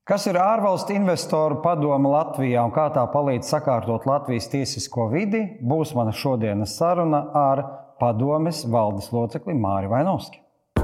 Kas ir ārvalstu investoru padome Latvijā un kā tā palīdz sakārtot Latvijas tiesisko vidi, būs mana šodienas saruna ar padomes valdes locekli Māri Vainovski.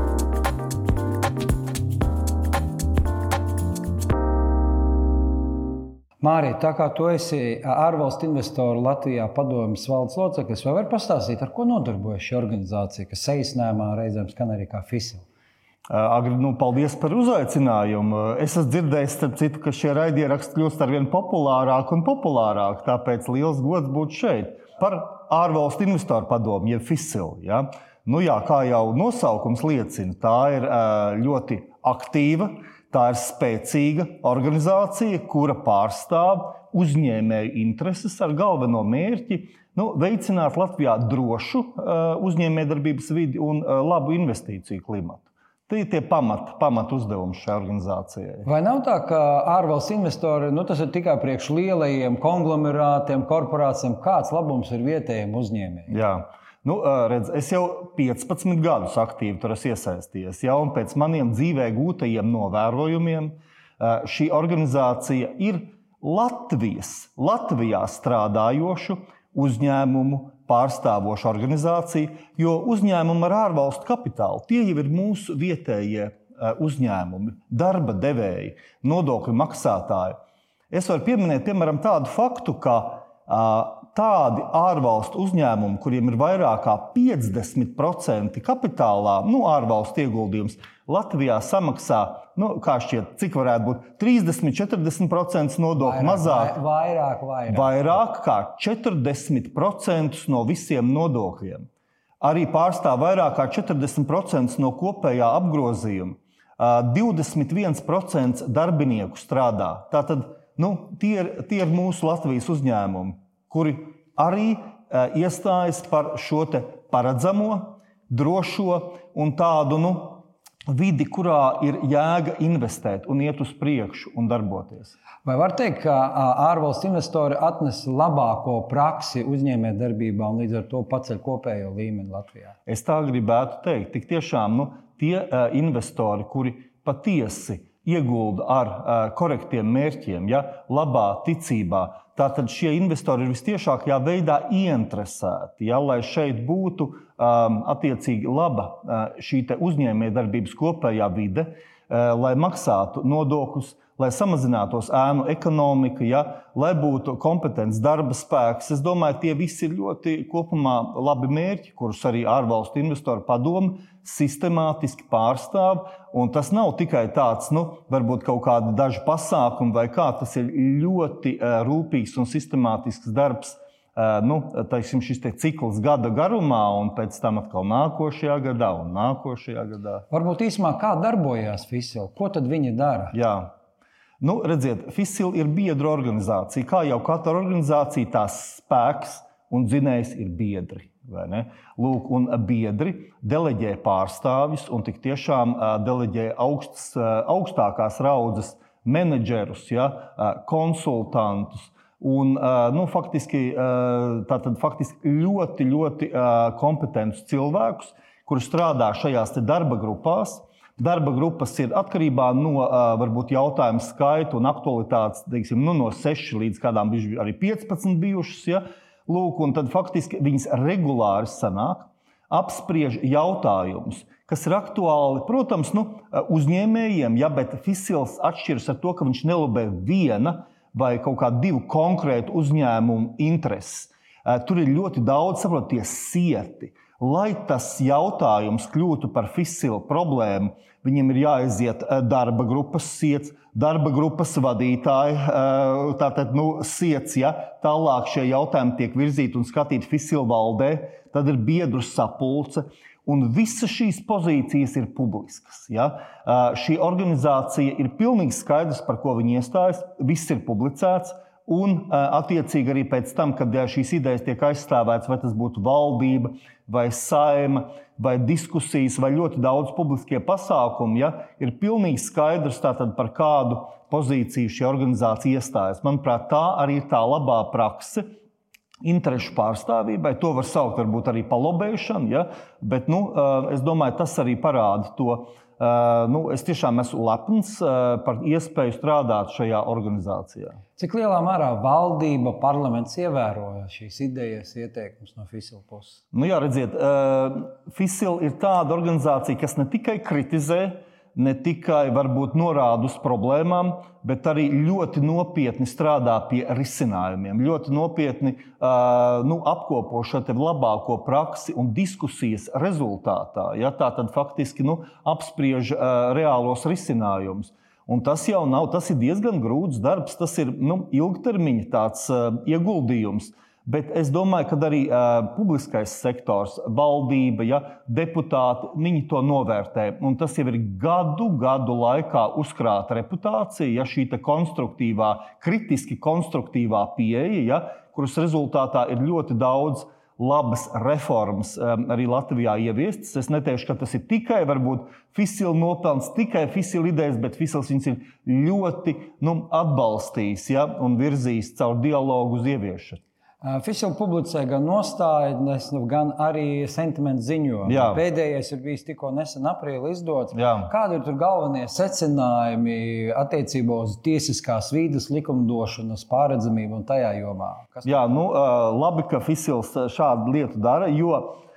Māri, tā kā tu esi ārvalstu investoru Latvijā padomes valdes loceklis, vai var pastāstīt, ar ko nodarbojas šī organizācija, kas saīsinājumā reizēm skan arī kā FISIL? Agri, paldies par uzaicinājumu. Es esmu dzirdējis, starp citu, ka šie raidieraksti kļūst arvien populārāk un populārāk, tāpēc liels gods būt šeit. Par ārvalstu investoru padomi, jeb FISIL. Ja? Kā jau nosaukums liecina, tā ir ļoti aktīva, tā ir spēcīga organizācija, kura pārstāv uzņēmēju intereses ar galveno mērķi veicināt Latvijā drošu uzņēmējdarbības vidi un labu investīciju klimatu. Tie ir tie pamat uzdevumi šai organizācijai. Vai nav tā, ka ārvalstu investori, tas ir tikai priekš lielajiem konglomerātiem, korporācijām, kāds labums ir vietējiem uzņēmējiem? Jā. Redz, es jau 15 gadus aktīvi tur esmu iesaistījies, un pēc maniem dzīvē gūtajiem novērojumiem šī organizācija ir Latvijā strādājošu uzņēmumu pārstāvoša organizācija, jo uzņēmumi ar ārvalstu kapitālu, tie jau ir mūsu vietējie uzņēmumi, darba devēji, nodokļu maksātāji. Es varu pieminēt, piemēram, tādu faktu, ka tādi ārvalstu uzņēmumi, kuriem ir vairāk kā 50% kapitālā, ārvalstu ieguldījums, Latvijā samaksā, kā šķiet, cik varētu būt 30-40% nodokļu mazāk. Vairāk kā 40% no visiem nodokļiem. Arī pārstāv vairāk kā 40% no kopējā apgrozījuma. 21% darbinieku strādā. Tātad, tie ir mūsu Latvijas uzņēmumi, kuri arī iestājas par šo te paredzamo, drošo un tādu, vidi, kurā ir jēga investēt un iet uz priekšu un darboties. Vai var teikt, ka ārvalstu investori atnes labāko praksi uzņēmējdarbībā un līdz ar to paceļ kopējo līmeni Latvijā? Es tā gribētu teikt. Tik tiešām tie investori, kuri patiesi iegulda ar korektiem mērķiem, labā ticībā, tātad šie investori ir vistiešākajā veidā ieinteresēti, lai šeit būtu attiecīgi laba šī te uzņēmējdarbības kopējā vide, lai maksātu nodokļus, lai samazinātos ēnu ekonomika, lai būtu kompetents darba spēks. Es domāju, tie visi ir ļoti kopumā labi mērķi, kurus arī ārvalstu investoru padome sistemātiski pārstāv. Un tas nav tikai tāds, varbūt kaut kādi daži pasākumi vai kā, tas ir ļoti rūpīgs un sistemātisks darbs, šis te cikls gada garumā un pēc tam atkal nākošajā gadā un nākošajā gadā. Varbūt īsumā, kā darbojās FISIL? Ko tad viņi dara? Jā. Redziet, FISIL ir biedru organizācija. Kā jau katra organizācija, tās spēks un dzinējs ir biedri. Vai ne? Lūk, un biedri deleģē pārstāvjus un tik tiešām deleģē augstākās raudzes menedžerus, konsultantus un faktiski ļoti kompetentus cilvēkus, kuri strādā šajās te darba grupās. Darba grupas ir atkarībā no varbūt jautājumu skaitu un aktualitātes, no 6 līdz kādām arī 15 bijušas. Lūk, un tad faktiski viņas regulāri sanāk, apspriež jautājumus, kas ir aktuāli, protams, uzņēmējiem, bet FISILs atšķiras ar to, ka viņš nelobē viena vai kaut kā 2 konkrētu uzņēmumu intereses. Tur ir ļoti daudz, tie sieti. Lai tas jautājums kļūtu par FISIL problēmu, viņiem ir jāaiziet darba grupas siets, darba grupas vadītāji, tātad siets, tālāk šie jautājumi tiek virzīti un skatīti FISIL valdē, tad ir biedru sapulce, un visas šīs pozīcijas ir publiskas. Šī organizācija ir pilnīgi skaidrs, par ko viņi iestājas, viss ir publicēts, un attiecīgi arī pēc tam, kad šīs idejas tiek aizstāvētas, vai tas būtu valdība, vai saima, vai diskusijas, vai ļoti daudz publiskie pasākumi, ir pilnīgi skaidrs tātad par kādu pozīciju šī organizācija iestājas. Manuprāt, tā arī ir tā labā prakse interešu pārstāvībai. To var saukt varbūt arī palobēšanu, bet es domāju, tas arī parāda to es tiešām esmu lepns par iespēju strādāt šajā organizācijā. Cik lielā mērā valdība, parlaments ievēroja šīs idejas, ieteikumus no FISIL puses? Jā, redziet, FISIL ir tāda organizācija, kas ne tikai kritizē, ne tikai varbūt norāda uz problēmām, bet arī ļoti nopietni strādā pie risinājumiem, ļoti nopietni apkopo šo te labāko praksi un diskusijas rezultātā. Ja, tā tad faktiski apspriež reālos risinājumus. Un tas jau nav, tas ir diezgan grūts darbs, tas ir ilgtermiņa tāds ieguldījums. Bet es domāju, ka arī publiskais sektors, valdība, deputāti, viņi to novērtē. Un tas jau ir gadu laikā uzkrāta reputācija, šī konstruktīvā, kritiski konstruktīvā pieeja, kuras rezultātā ir ļoti daudz labas reformas arī Latvijā ieviestas. Es neteikšu, ka tas ir tikai varbūt FISIL nopelns, tikai FISIL idejas, bet FISILs viņas ir ļoti atbalstījis un virzījis caur dialogu uz ieviešanu. FISIL publicē gan nostājas, gan arī sentimentu ziņojumu. Pēdējais ir bijis tikko nesen aprīlī izdots. Kādi ir tur galvenie secinājumi attiecībā uz tiesiskās vīdes likumdošanas pārredzamību un tajā jomā? Labi, ka FISILs šādu lietu dara, jo,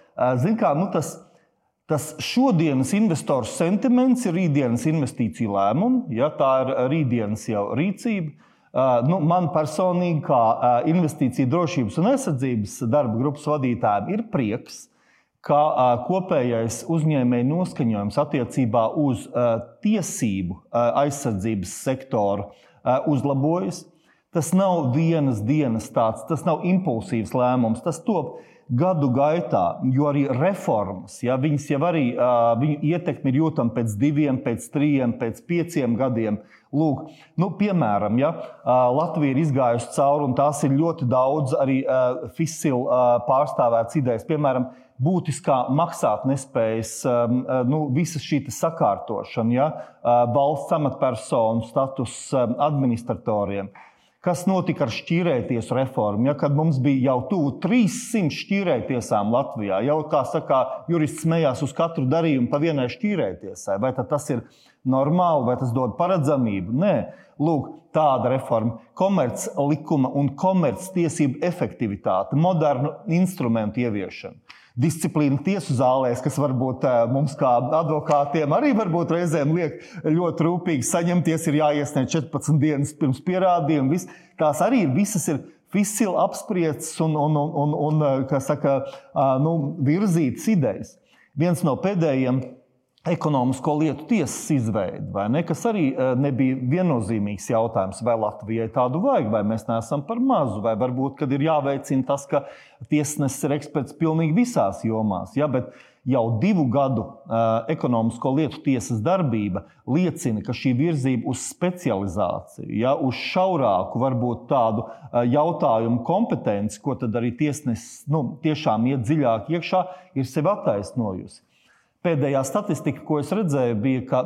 tas šodienas investoru sentiments ir rītdienas investīciju lēmumi, tā ir rītdienas jau rīcība. Man personīgi, kā investīciju drošības un aizsardzības darba grupas vadītājiem, ir prieks, ka kopējais uzņēmēju noskaņojums attiecībā uz tiesību aizsardzības sektoru uzlabojas. Tas nav vienas dienas tāds, tas nav impulsīvs lēmums, tas top gadu gaitā, jo arī reformas, viņas jau arī, viņu ietekmi ir jūtama pēc 2, pēc 3, pēc 5 gadiem. Lūk, piemēram, Latvija ir izgājusi cauri, un tās ir ļoti daudz arī FISIL pārstāvētas idejas. Piemēram, būtiskā maksātnespējas, visa šī sakārtošana, valsts amatpersonu status administratoriem. Kas notika ar šķīrētiesu reformu, kad mums bija jau tuvu 300 šķīrētiesām Latvijā. Jau, kā saka, jurists smējās uz katru darījumu pa vienai šķīrētiesai. Vai tas ir normāli, vai tas dod paredzamību? Nē. Lūk, tāda reforma. Komerc likuma un komerc tiesību efektivitāte, modernu instrumentu ieviešana. Disciplīna tiesu zālēs, kas varbūt mums kā advokātiem arī varbūt reizēm liek ļoti rūpīgi saņemties, ir jāiesniedz 14 dienas pirms pierādījuma. Tās arī visas ir FISIL apspriestas un kā saka, virzītas idejas. Viens no pēdējiem ekonomisko lietu tiesas izveidi, vai ne, kas arī nebija viennozīmīgs jautājums, vai Latvijai tādu vajag, vai mēs neesam par mazu, vai varbūt, kad ir jāveicina tas, ka tiesnesis ir eksperts pilnīgi visās jomās. Bet jau 2 gadu ekonomisko lietu tiesas darbība liecina, ka šī virzība uz specializāciju, uz šaurāku varbūt tādu jautājumu kompetenci, ko tad arī tiesnesis tiešām iet dziļāk iekšā, ir sevi attaisnojusi. Pēdējā statistika, ko es redzēju, bija, ka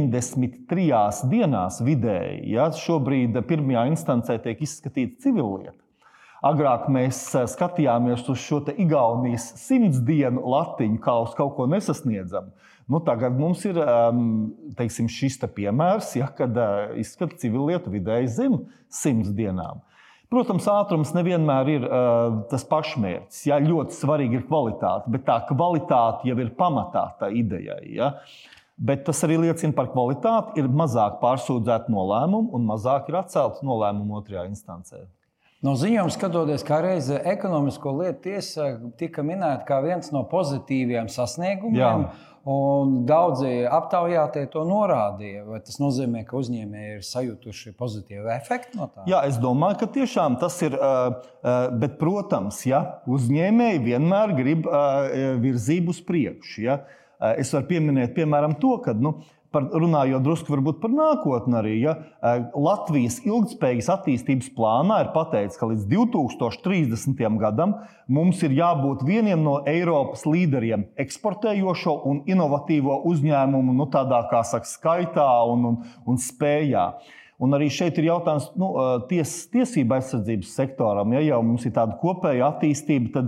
93 dienās vidēji, šobrīd pirmajā instancē tiek izskatīta civillieta. Agrāk mēs skatījāmies uz šo te Igaunijas 100 dienu latiņu, kā uz kaut ko nesasniedzam. Tagad mums ir, teiksim, šis te piemērs, kad izskata civillietu vidēji zem 100 dienām. Protams, ātrums nevienmēr ir tas pašmērķis. Ļoti svarīgi ir kvalitāte, bet tā kvalitāte jau ir pamatā tā idejai. Bet tas arī liecina par kvalitāti, ir mazāk pārsūdzētu nolēmumu un mazāk ir atceltu nolēmumu otrajā instancē. No ziņojuma skatoties, kā reize ekonomisko lietu tiesa tika minēta kā viens no pozitīviem sasniegumiem. Un daudzi aptaujātie to norādīja. Vai tas nozīmē, ka uzņēmēji ir sajutuši pozitīvu efektu no tā? Es domāju, ka tiešām tas ir. Bet, protams, uzņēmēji vienmēr grib virzību uz priekšu. Es varu pieminēt, piemēram, to, ka, runājot drusku varbūt par nākotni arī, Latvijas ilgtspējīgas attīstības plānā ir pateikts, ka līdz 2030. gadam mums ir jābūt vieniem no Eiropas līderiem eksportējošo un inovatīvo uzņēmumu, tādā, kā saka, skaitā un spējā. Un arī šeit ir jautājums tiesība aizsardzības sektoram. Ja jau mums ir tāda kopēja attīstība, tad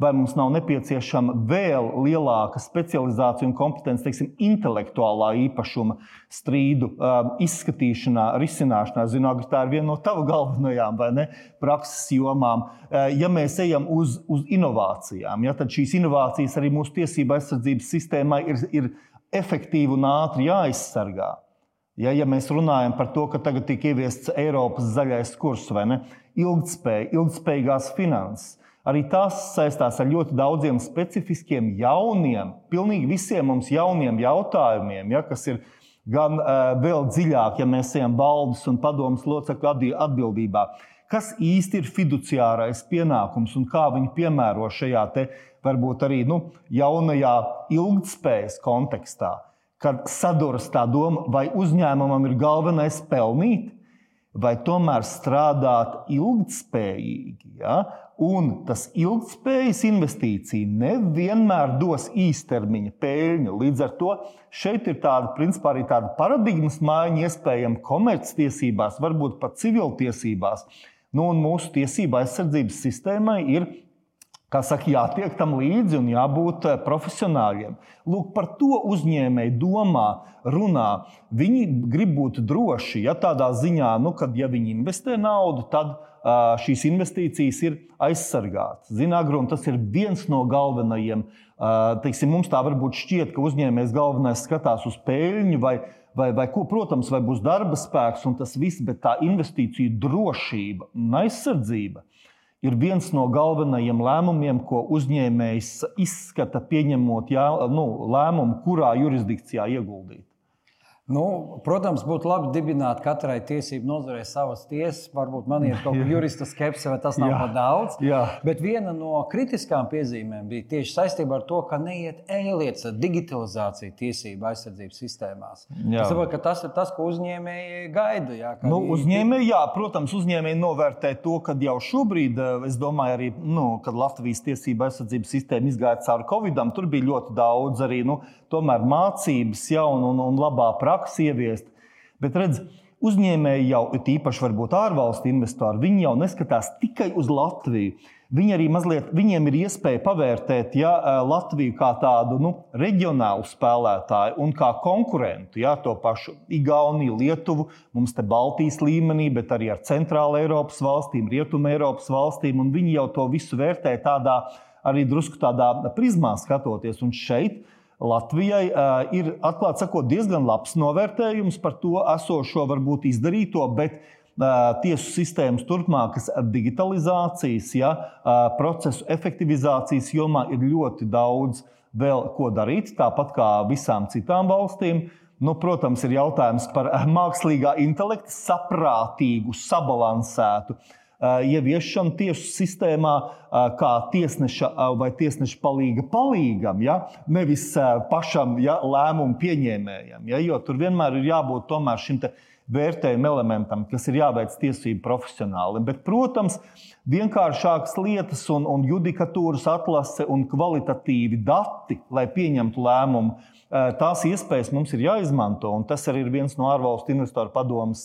vai mums nav nepieciešama vēl lielāka specializācija un kompetence, teiksim, intelektuālā īpašuma strīdu izskatīšanā, risināšanā. Zinu, Agri, tā ir viena no tava galvenajām, vai ne, prakses jomām. Ja mēs ejam uz inovācijām, ja, tad šīs inovācijas arī mūsu tiesību aizsardzības sistēmai ir efektīvi un ātri jāizsargā. Ja mēs runājam par to, ka tagad tiek ieviests Eiropas zaļais kurs, vai ne? Ilgtspējīgās finanses. Arī tās saistās ar ļoti daudziem specifiskiem jauniem, pilnīgi visiem mums jauniem jautājumiem, ja, kas ir gan vēl dziļāk, ja mēs ejam valdes un padomes locekļu atbildībā. Kas īsti ir fiduciārais pienākums un kā viņi piemēro šajā te varbūt arī jaunajā ilgtspējas kontekstā? Kad saduras tā doma, vai uzņēmumam ir galvenais pelnīt, vai tomēr strādāt ilgtspējīgi. Ja? Un tas ilgtspējas investīcija nevienmēr dos īstermiņa peļņu. Līdz ar to šeit ir principā arī tāda paradigmas maiņa iespējama komerctiesībās, varbūt pat civiltiesībās. Un mūsu tiesība aizsardzības sistēmai ir, kā saka, jātiek tam līdzi un jābūt profesionāļiem. Lūk, par to uzņēmēji domā, runā. Viņi grib būt droši, ja tādā ziņā, kad ja viņi investē naudu, tad šīs investīcijas ir aizsargātas. Agri, un tas ir viens no galvenajiem. Teiksim, mums tā varbūt šķiet, ka uzņēmējs galvenais skatās uz peļņu vai ko, protams, vai būs darba spēks un tas viss, bet tā investīciju drošība un aizsardzība ir viens no galvenajiem lēmumiem, ko uzņēmējs izskata, pieņemot lēmumu, kurā jurisdikcijā ieguldīt. Protams, būtu labi dibināt katrai tiesību nozarei savas tiesas. Varbūt man ir kaut kāda jurista skepse, vai tas nav par daudz. Jā. Bet viena no kritiskām piezīmēm bija tieši saistībā ar to, ka neiet ēlietas ar digitalizāciju tiesību aizsardzības sistēmās. Es saprotu, ka tas ir tas, ko uzņēmēji gaida. Jā, Protams, uzņēmēji novērtē to, ka jau šobrīd, es domāju, arī, kad Latvijas tiesību aizsardzības sistēma izgāja cauri Covidam, tur bija ļoti daudz arī, tomēr mācības un labā praksa ieviest. Bet redz, uzņēmēji jau, īpaši varbūt ārvalstu investori, viņi jau neskatās tikai uz Latviju. Viņi arī viņiem ir iespēja pavērtēt Latviju kā tādu reģionālu spēlētāju un kā konkurentu. To pašu Igauniju, Lietuvu, mums te Baltijas līmenī, bet arī ar Centrāla Eiropas valstīm, Rietuma Eiropas valstīm. Un viņi jau to visu vērtē arī drusku tādā prizmā skatoties. Un šeit Latvijai ir, atklāti sakot, diezgan labs novērtējums par to esošo, varbūt izdarīto, bet tiesu sistēmas turpmākas digitalizācijas, procesu efektivizācijas jomā ir ļoti daudz vēl ko darīt, tāpat kā visām citām valstīm. Protams, ir jautājums par mākslīgā intelekta saprātīgu, sabalansētu ieviešanu tiesu sistēmā kā tiesneša vai tiesneša palīgam, nevis pašam lēmumu pieņēmējam. Jo tur vienmēr ir jābūt tomēr šim te vērtējuma elementam, kas ir jāveic tiesību profesionāli. Bet, protams, vienkāršākas lietas un judikatūras atlase un kvalitatīvi dati, lai pieņemtu lēmumu, tās iespējas mums ir jāizmanto. Un tas arī ir viens no ārvalstu investoru padomes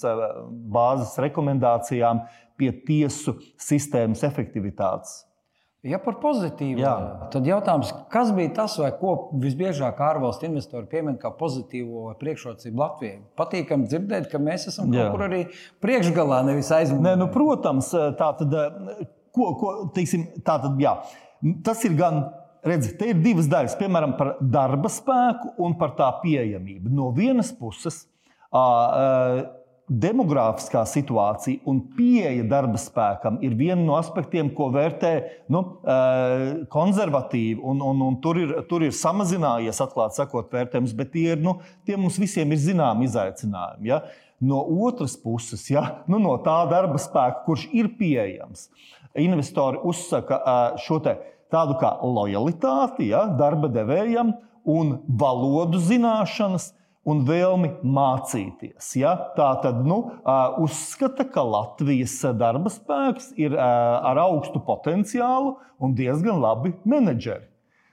bāzes rekomendācijām pie tiesu sistēmas efektivitātes. Ja par pozitīvu, tad jautājums, kas bija tas, vai ko visbiežāk ārvalstu investori piemin kā pozitīvo vai priekšrocību Latvijai? Patīkam dzirdēt, ka mēs esam kaut kur arī priekšgalā, nevis aizmugurē. Protams, tas ir gan, redzi, te ir divas daļas, piemēram, par darba spēku un par tā pieejamību. No vienas puses, demogrāfiskā situācija un pieeja darba spēkam ir viena no aspektiem, ko vērtē konservatīvi, un tur ir samazinājies, atklāti sakot, vērtējums, bet tie mums visiem ir zināmi izaicinājumi. Ja? No otras puses, no tā darba spēka, kurš ir pieejams, investori uzsaka šo tādu kā lojalitāti darba devējam un valodu zināšanas, un vēlmi mācīties. Tātad uzskata, ka Latvijas darba spēks ir ar augstu potenciālu un diezgan labi menedžeri.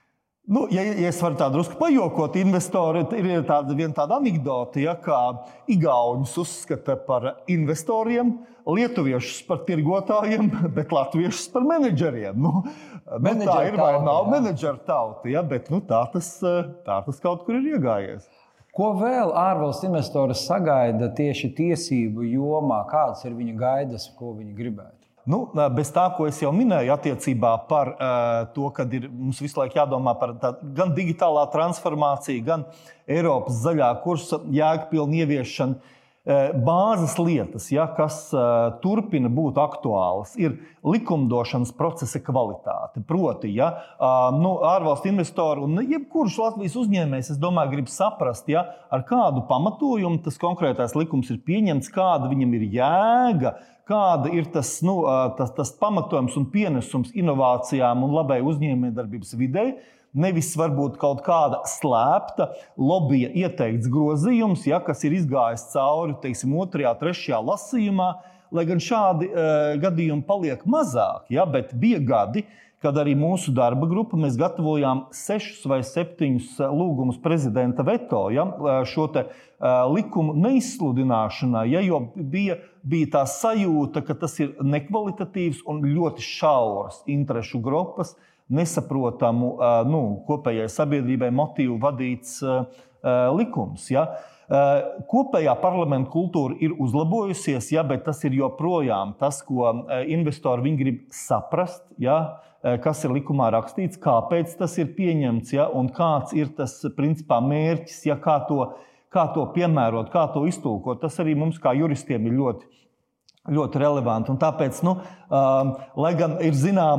Ja es varu tā drusku pajokot, investori ir viena tāda anekdote, kā igauņus uzskata par investoriem, lietuviešus par tirgotājiem, bet latviešus par menedžeriem. Tā ir vai nav menedžera tauta, bet tā tas kaut kur ir iegājies. Ko vēl ārvalstu investori sagaida tieši tiesību jomā? Kādas ir viņa gaidas, ko viņi gribētu? Bez tā, ko es jau minēju attiecībā par to, ka mums visu laiku jādomā par gan digitālā transformāciju, gan Eiropas zaļā kursa jēgpilnu ieviešanu, bāzes lietas, kas turpina būt aktuālas, ir likumdošanas procesa kvalitāte. Proti, ārvalstu investori un jebkurš Latvijas uzņēmējs, es domāju, grib saprast, ar kādu pamatojumu tas konkrētais likums ir pieņemts, kāda viņam ir jēga, kāda ir tas pamatojums un pienesums inovācijām un labai uzņēmējdarbības videi, nevis varbūt kaut kāda slēpta lobija ieteikts grozījums, kas ir izgājis cauri, 2., 3. lasījumā, lai gan šādi gadījumi paliek mazāk, bet bija gadi, kad arī mūsu darba grupa mēs gatavojām 6 vai 7 lūgumus prezidenta veto, šo te likumu neizsludināšanai, jo bija tā sajūta, ka tas ir nekvalitatīvs un ļoti šauras interešu grupas, nesaprotamu kopējai sabiedrībai motīvu vadīts likums. Kopējā parlamenta kultūra ir uzlabojusies, bet tas ir joprojām tas, ko investori viņi grib saprast, kas ir likumā rakstīts, kāpēc tas ir pieņemts, un kāds ir tas principā mērķis, kā to piemērot, kā to iztulkot. Tas arī mums kā juristiem ir ļoti relevanti. Un tāpēc, lai gan ir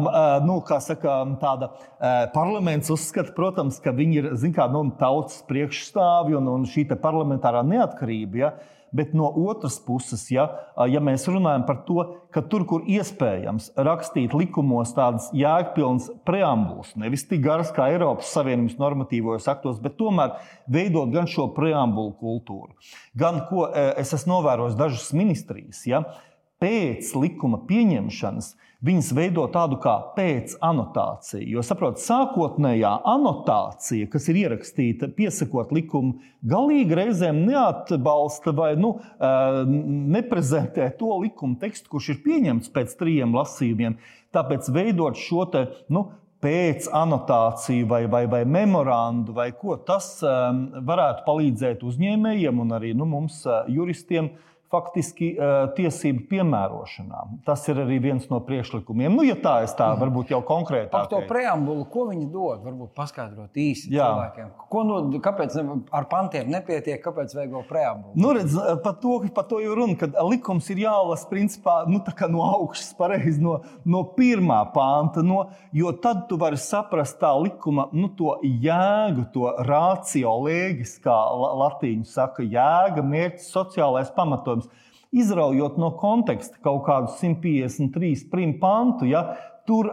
tāda parlaments uzskata, protams, ka viņi ir, tautas priekšstāvji un šī te parlamentārā neatkarība, bet no otras puses, ja mēs runājam par to, ka tur, kur iespējams rakstīt likumos tādas jēgpilnas preambulas, nevis tik garas kā Eiropas Savienības normatīvos aktos, bet tomēr veidot gan šo preambulu kultūru, gan, ko es esmu novērojis dažas ministrijas, pēc likuma pieņemšanas viņas veido tādu kā pēc anotāciju. Jo, saprot, sākotnējā anotācija, kas ir ierakstīta piesakot likumu, galīgi reizēm neatbalsta vai neprezentē to likumu tekstu, kurš ir pieņemts pēc 3 lasījumiem. Tāpēc veidot šo te, pēc anotāciju vai memorandu vai ko, tas varētu palīdzēt uzņēmējiem un arī mums juristiem faktiski tiesību piemērošanā. Tas ir arī viens no priekšlikumiem. Es tā varbūt jau konkrētāk. Par to preambulu, ko viņi dod? Varbūt paskaidrot īsi cilvēkiem. Kāpēc ar pantiem nepietiek, kāpēc vajag vēl preambulu? Redz, par to jau runa, kad likums ir jālasa principā tā kā no augšas pareizi, no 1. panta, jo tad tu vari saprast tā likuma, to jēgu, to ratio legis, kā latīņu saka, jēga, mērķis, sociālais pamatojums. Izraujot no konteksta kaut kādu 153 prim pantu, tur,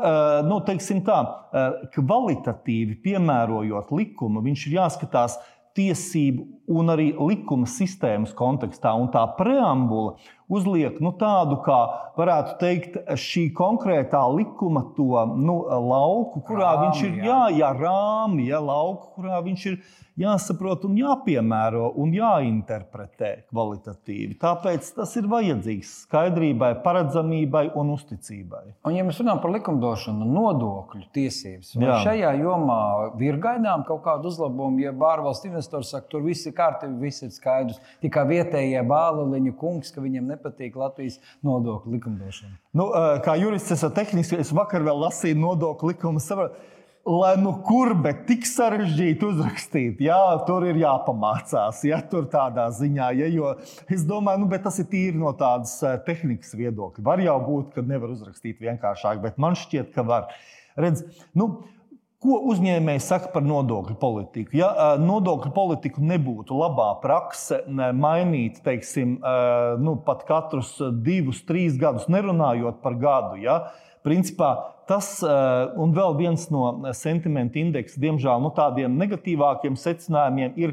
kvalitatīvi piemērojot likumu, viņš ir jāskatās tiesību un arī likuma sistēmas kontekstā. Un tā preambula uzliek tādu, kā varētu teikt, šī konkrētā likuma to lauku, kurā rāmi, viņš ir rāmi, lauku, kurā viņš ir jāsaprot un jāpiemēro un jāinterpretē kvalitatīvi. Tāpēc tas ir vajadzīgs skaidrībai, paredzamībai un uzticībai. Un, ja mēs runājam par likumdošanu, nodokļu tiesības, vai šajā jomā ir gaidām kaut kādu uzlabojumu, ja ārvalstu investori saka, tur viss ir kārtībā, viss ir skaidrs, tikai vietējie Bāliņu kungs, ka viņiem nepatīk Latvijas nodokļu likumdošana? Kā jurists, es vakar vēl lasīju nodokļu likumu, lai kur, bet tik sarežģīti uzrakstīt, tur ir jāpamācās, tur tādā ziņā, jo es domāju, bet tas ir tīri no tādas tehnikas viedokļa. Var jau būt, ka nevar uzrakstīt vienkāršāk, bet man šķiet, ka var. Redz, ko uzņēmēji saka par nodokļu politiku? Ja nodokļu politiku nebūtu labā prakse mainīt, teiksim, pat katrus 2-3 gadus, nerunājot par gadu, principā tas, un vēl viens no sentimenta indeksa, diemžēl, tādiem negatīvākiem secinājumiem ir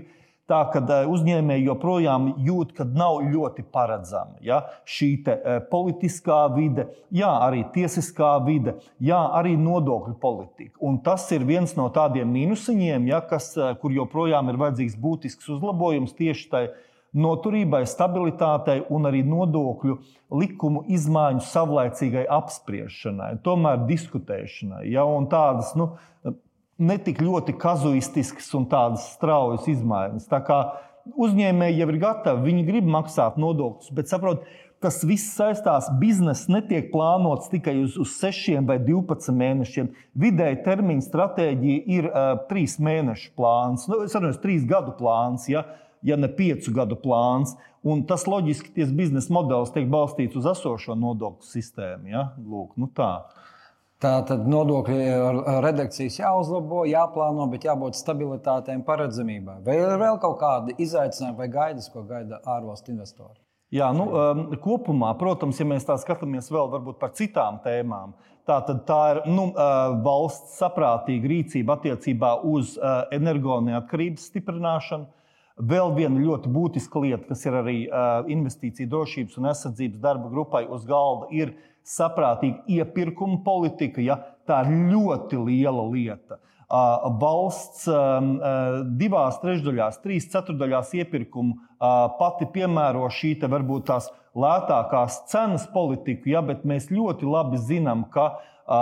Tā, ka uzņēmēji joprojām jūt, ka nav ļoti paredzama šī politiskā vide, arī tiesiskā vide, arī nodokļu politika. Un tas ir viens no tādiem mīnusiņiem, kur joprojām ir vajadzīgs būtisks uzlabojums tieši tai noturībai, stabilitātei un arī nodokļu likumu izmaiņu savlaicīgai apspriešanai, tomēr diskutēšanai. Un tādas, ne tik ļoti kazuistiskas un tādas straujas izmaiņas. Tā kā uzņēmēji jau ir gatavi, viņi grib maksāt nodokļus, bet saprot, tas viss saistās, bizness netiek plānots tikai uz 6 vai 12 mēnešiem. Vidēji termiņa stratēģija ir 3 mēnešu plāns, 3 gadu plāns, ja ne 5 gadu plāns. Un tas loģiski ties biznesa modelis tiek balstīts uz esošo nodokļu sistēmu. Ja? Lūk, tā. Tātad nodokļu redakcijas jāuzlabo, jāplāno, bet jābūt stabilitātei un paredzamībai. Vai ir vēl kaut kādi izaicinājumi vai gaidas, ko gaida ārvalstu investori? Jā, kopumā, protams, ja mēs tā skatāmies vēl varbūt par citām tēmām, tā ir valsts saprātīga rīcība attiecībā uz energoneatkarības stiprināšanu. Vēl viena ļoti būtiska lieta, kas ir arī investīcija drošības un aizsardzības darba grupai uz galda, ir saprātīga iepirkuma politika. Ja? Tā ir ļoti liela lieta. Valsts 2/3, 3/4 iepirkumu pati piemēro šī varbūt tās lētākās cenas politiku, ja? Bet mēs ļoti labi zinām, ka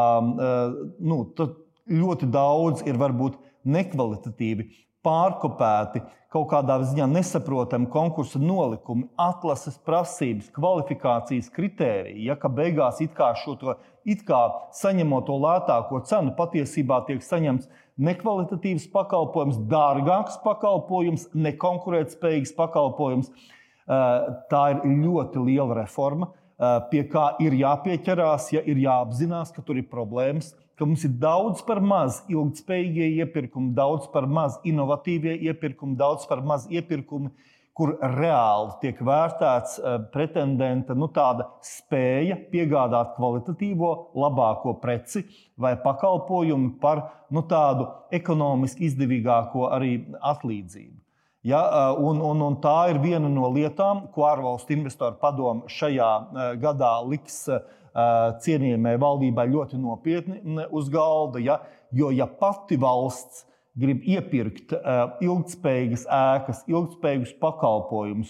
ļoti daudz ir varbūt nekvalitatīvi, pārkopēti, kaut kādā ziņā nesaprotami konkursa nolikumi, atlases prasības, kvalifikācijas kritēriji, ja, ka beigās it kā saņemot to lētāko cenu, patiesībā tiek saņemts nekvalitatīvs pakalpojums, dārgāks pakalpojums, nekonkurētspējīgs pakalpojums. Tā ir ļoti liela reforma, pie kā ir jāpieķerās, ja ir jāapzinās, ka tur ir problēmas, ka mums ir daudz par maz ilgtspējīgie iepirkumi, daudz par maz inovatīvie iepirkumi, daudz par maz iepirkumi, kur reāli tiek vērtēts pretendenta tāda spēja piegādāt kvalitatīvo, labāko preci vai pakalpojumu par tādu ekonomiski izdevīgāko arī atlīdzību. Ja, un tā ir viena no lietām, ko ārvalstu investoru padome šajā gadā liks cienījamai valdībai ļoti nopietni uz galda, jo ja pati valsts grib iepirkt ilgtspējīgas ēkas, ilgtspējīgus pakalpojumus,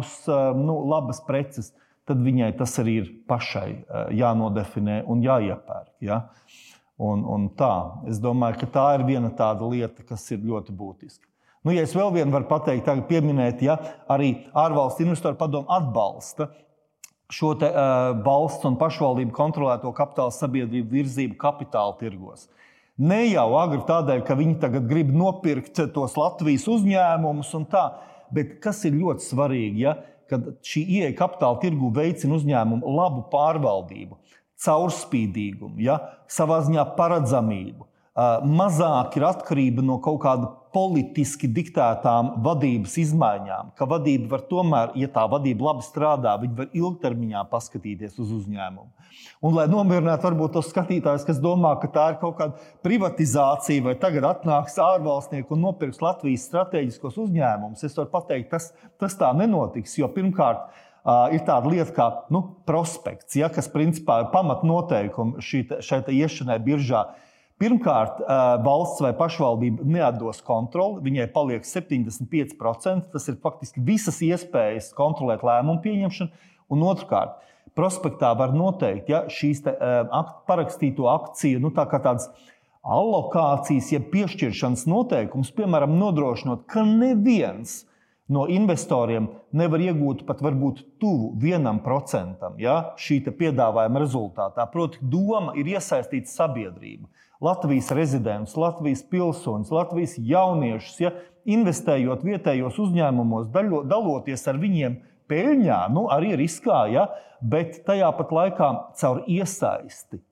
labas preces, tad viņai tas arī ir pašai jānodefinē un jāiepērk. Ja? Un tā, es domāju, ka tā ir viena tāda lieta, kas ir ļoti būtiska. Ja es vēl vienu varu pateikt, tagad pieminēt, ja arī ārvalstu investoru padome atbalsta šo valsts un pašvaldību kontrolēto kapitāla sabiedrību virzību kapitāla tirgos. Ne jau agri tādēļ, ka viņi tagad grib nopirkt tos Latvijas uzņēmumus un tā, bet kas ir ļoti svarīgi, ja, kad šī ieeja kapitāla tirgu veicina uzņēmumu labu pārvaldību, caurspīdīgumu, ja, savā ziņā paredzamību. Mazāk ir atkarība no kaut kāda politiski diktētām vadības izmaiņām, ka vadība var tomēr, ja tā vadība labi strādā, viņi var ilgtermiņā paskatīties uz uzņēmumu. Un, lai nomierinātu varbūt tos skatītājus, kas domā, ka tā ir kaut kāda privatizācija vai tagad atnāks ārvalstnieki un nopirks Latvijas strateģiskos uzņēmumus, es varu pateikt, tas tā nenotiks, jo pirmkārt ir tāda lieta kā prospekts, ja, kas principā ir pamatnoteikumi šai iešanai biržā. Pirmkārt, valsts vai pašvaldība neatdos kontroli, viņai paliek 75%, tas ir faktiski visas iespējas kontrolēt lēmumu pieņemšanu, un otrkārt, prospektā var noteikt, ja, šīs parakstīto akciju, tā kā tādas alokācijas, ja piešķiršanas noteikums, piemēram, nodrošinot, ka neviens no investoriem nevar iegūt pat varbūt tuvu 1%, ja, šī piedāvājuma rezultātā. Proti, doma ir iesaistīt sabiedrību. Latvijas rezidentus, Latvijas pilsoņus, Latvijas jauniešus, ja, investējot vietējos uzņēmumos, daloties ar viņiem peļņā, arī riskā, ja, bet tajā pat laikā caur iesaisti,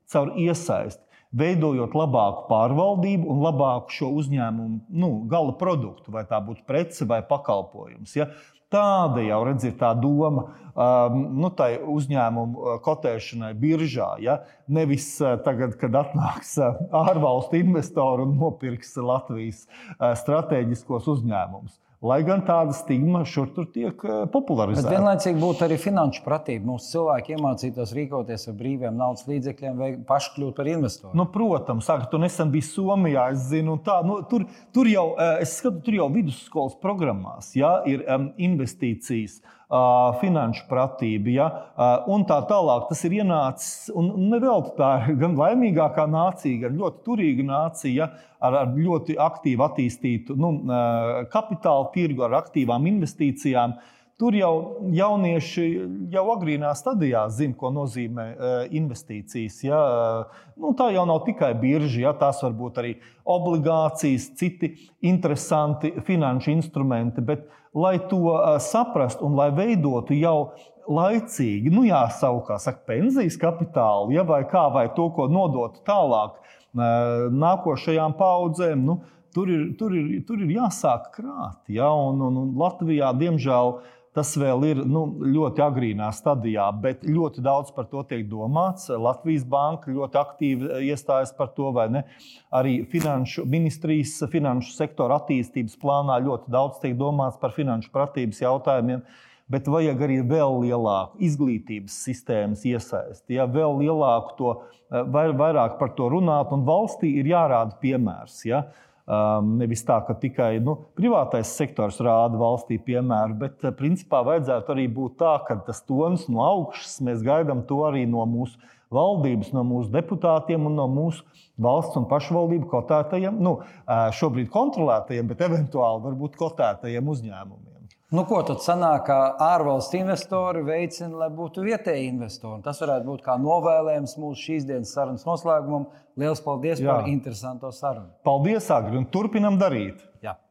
veidojot labāku pārvaldību un labāku šo uzņēmumu gala produktu, vai tā būtu prece vai pakalpojums. Ja. Tāda jau ir tā doma tai uzņēmumu kotēšanai biržā. Ja? Nevis tagad, kad atnāks ārvalstu investori un nopirks Latvijas strateģiskos uzņēmumus. lai gan tāda stigma šur tur tiek popularizēta. Bet vienlaicīgi būtu arī finanšu pratība. Mūsu cilvēki iemācītos rīkoties ar brīviem naudas līdzekļiem vai paši kļūt par investoru. Nu, protams, tu nesen biji Somijā, es zinu, un tā. Nu, tur jau vidusskolas programmās ir investīcijas, finanšu pratība, ja? Un tā tālāk. Tas ir ienācis, un nevelti tā ir gan laimīgākā nācija, gan ļoti turīga nācija, ar ļoti aktīvu attīstītu kapitāla tirgu, ar aktīvām investīcijām. Tur jau jaunieši jau agrīnā stadijā zina, ko nozīmē investīcijas. Ja? Tā jau nav tikai birža, ja? Tās var būt arī obligācijas, citi interesanti finanšu instrumenti, bet lai to saprastu un lai veidotu jau laicīgi, savu, kā saka, pensijas kapitālu, ja? vai to, ko nodotu tālāk nākošajām paudzēm, tur ir jāsāk krāt. Ja? Un Latvijā, diemžēl, tas vēl ir ļoti agrīnā stadijā, bet ļoti daudz par to tiek domāts. Latvijas banka ļoti aktīvi iestājas par to, vai ne? Arī finanšu ministrijas, finanšu sektora attīstības plānā ļoti daudz tiek domāts par finanšu pratības jautājumiem, bet vajag arī vēl lielāku izglītības sistēmas iesaisti, ja? Vēl lielāku to, vairāk par to runāt, un valstī ir jārāda piemērs, ja? Nevis tā, ka tikai privātais sektors rāda valstī piemēru, bet principā vajadzētu arī būt tā, ka tas tonis no augšas, mēs gaidām to arī no mūsu valdības, no mūsu deputātiem un no mūsu valsts un pašvaldību kotētajiem, šobrīd kontrolētajiem, bet eventuāli varbūt kotētajiem uzņēmumiem. Ko tad sanāk, ka ārvalstu investori veicina, lai būtu vietēji investori? Tas varētu būt kā novēlējums mūsu šīs dienas sarunas noslēgumam. Liels paldies par interesanto sarunu. Paldies, Agri, un turpinam darīt. Jā.